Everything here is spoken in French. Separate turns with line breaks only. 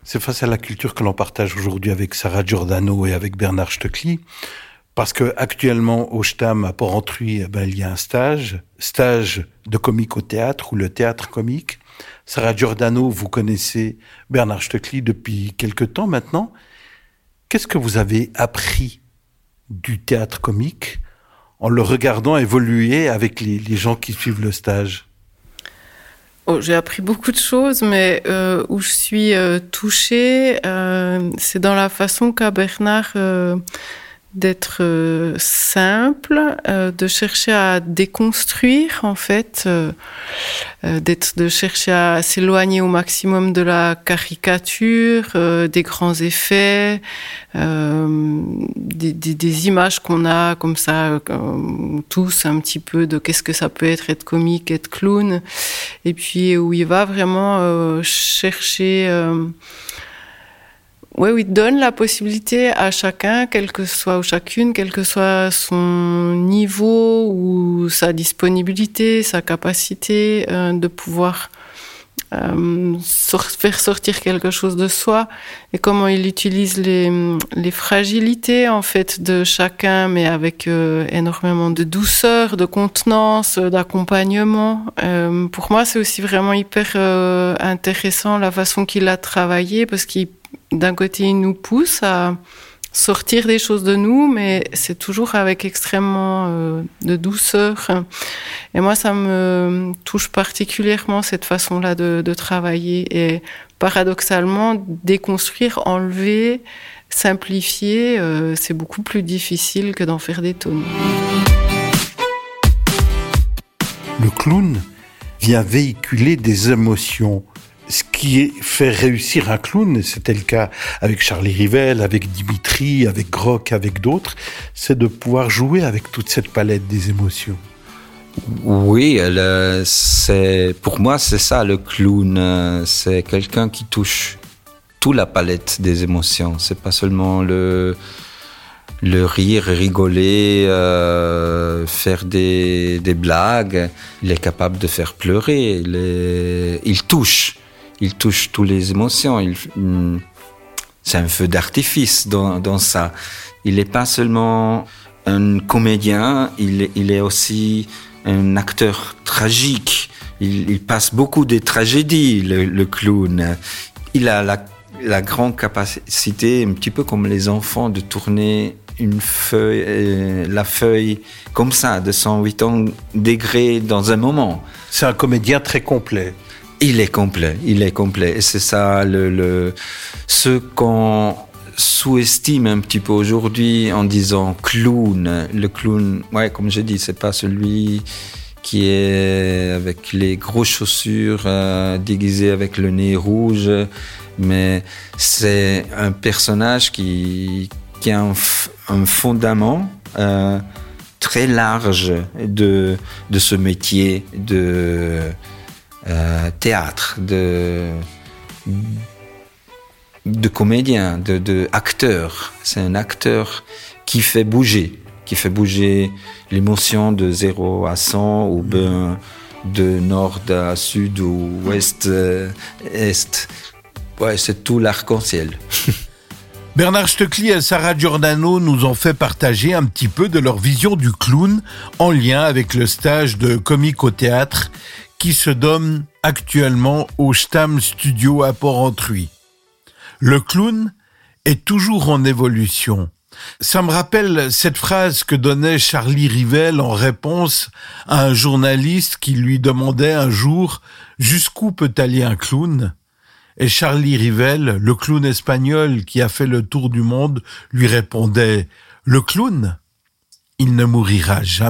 C'est face à la culture que l'on partage aujourd'hui avec Sarah Giordano et avec Bernard Stöckli. Parce que actuellement au STAM à Porrentruy, il y a un stage de comique au théâtre ou le théâtre comique. Sarah Giordano, vous connaissez Bernard Stöckli depuis quelque temps maintenant. Qu'est-ce que vous avez appris du théâtre comique en le regardant évoluer avec les gens qui suivent le stage?
J'ai appris beaucoup de choses, mais où je suis touchée, c'est dans la façon qu'a Bernard d'être simple, de chercher à déconstruire en fait, de chercher à s'éloigner au maximum de la caricature, des grands effets, des images qu'on a comme ça, tous un petit peu de qu'est-ce que ça peut être comique, être clown, et puis où il va vraiment chercher... Oui, il donne la possibilité à chacun, quel que soit son niveau ou sa disponibilité, sa capacité, de pouvoir faire sortir quelque chose de soi, et comment il utilise les fragilités en fait de chacun, mais avec énormément de douceur, de contenance, d'accompagnement. Pour moi, c'est aussi vraiment hyper intéressant la façon qu'il a travaillé, parce qu'il d'un côté, il nous pousse à sortir des choses de nous, mais c'est toujours avec extrêmement de douceur. Et moi, ça me touche particulièrement, cette façon-là de travailler. Et paradoxalement, déconstruire, enlever, simplifier, c'est beaucoup plus difficile que d'en faire des tonnes.
Le clown vient véhiculer des émotions. Ce qui fait réussir un clown, c'était le cas avec Charlie Rivel, avec Dimitri, avec Grock, avec d'autres, c'est de pouvoir jouer avec toute cette palette des émotions.
Oui, pour moi, c'est ça le clown. C'est quelqu'un qui touche toute la palette des émotions. C'est pas seulement le rire, rigoler, faire des blagues. Il est capable de faire pleurer. Il touche toutes les émotions. C'est un feu d'artifice dans ça. Il n'est pas seulement un comédien, il est aussi un acteur tragique. Il passe beaucoup de tragédies, le clown. Il a la grande capacité, un petit peu comme les enfants, de tourner la feuille comme ça, de 180 degrés dans un moment.
C'est un comédien très complet.
Il est complet. Et c'est ça ce qu'on sous-estime un petit peu aujourd'hui en disant clown. Le clown, ouais, comme je dis, c'est pas celui qui est avec les grosses chaussures, déguisé avec le nez rouge, mais c'est un personnage qui a un fondament très large de ce métier de théâtre, de comédien, de acteur. C'est un acteur qui fait bouger l'émotion de 0 à 100 ou bien de nord à sud ou ouest, est. Ouais, c'est tout l'arc-en-ciel.
Bernard Stöckli et Sarah Giordano nous ont fait partager un petit peu de leur vision du clown en lien avec le stage de comique au théâtre qui se donne actuellement au STAM Studio à Porrentruy. Le clown est toujours en évolution. Ça me rappelle cette phrase que donnait Charlie Rivel en réponse à un journaliste qui lui demandait un jour « Jusqu'où peut aller un clown ?» Et Charlie Rivel, le clown espagnol qui a fait le tour du monde, lui répondait « Le clown, il ne mourira jamais. »